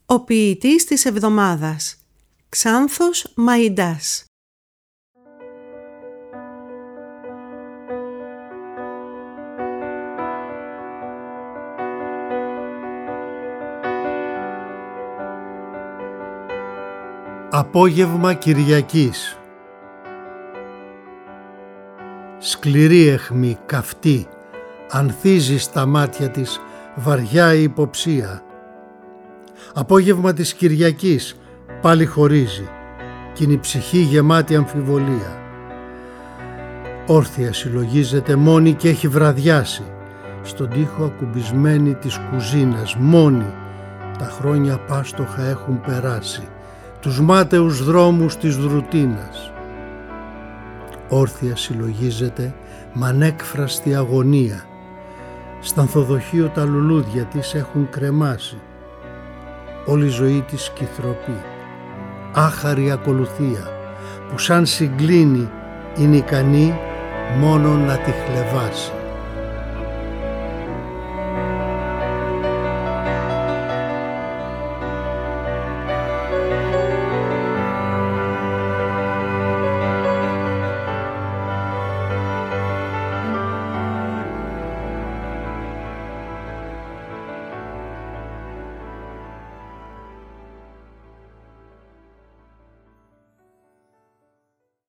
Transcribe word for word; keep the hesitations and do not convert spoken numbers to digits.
Ο ποιητής της εβδομάδας, Ξάνθος Μαϊντάς. Απόγευμα Κυριακής. Σκληρή αιχμή, καυτή, ανθίζει στα μάτια της βαριά η υποψία. Απόγευμα της Κυριακής πάλι χωρίζει κι είναι η ψυχή γεμάτη αμφιβολία. Όρθια συλλογίζεται μόνη και έχει βραδιάσει, στον τοίχο ακουμπισμένη της κουζίνας μόνη. Τα χρόνια πάστοχα έχουν περάσει τους μάταιους δρόμους της ρουτίνας. Όρθια συλλογίζεται μ' ανέκφραστη αγωνία. Στα ανθοδοχείο τα λουλούδια της έχουν κρεμάσει. Όλη η ζωή της κυθροπή, άχαρη ακολουθία που σαν συγκλίνει είναι ικανή μόνο να τη χλεβάσει.